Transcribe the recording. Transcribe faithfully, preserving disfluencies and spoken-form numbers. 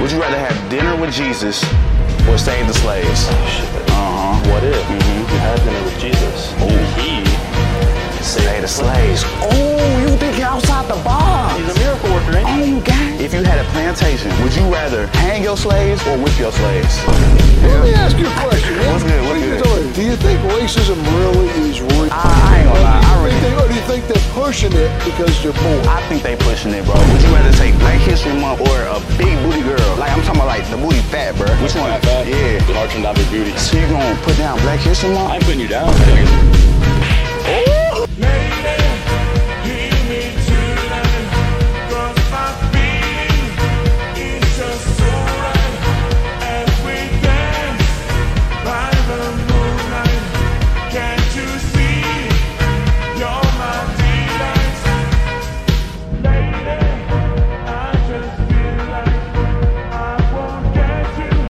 Would you rather have dinner with Jesus or save the slaves? Shit. Uh-huh. What if Mm-hmm. you had dinner with Jesus? Ooh. He Save the slaves. Oh, you think outside the box. He's a miracle worker, ain't he? Oh, you got it. If you had a plantation, would you rather hang your slaves or whip your slaves? Let me ask you a question, man. What's good, what's What good? you doing? Do you think racism really is real? I, I ain't gonna lie. I Or do you really, think- or do you think they're pushing it because they're bored? I think they pushing it, bro. Would you rather take Black History Month or a big booty girl? Like, I'm talking about like the booty fat, bro. Which one? Fat, fat. Yeah. Marching down the beauty. So you gonna put down Black History Month? I ain't putting you down. Ooh.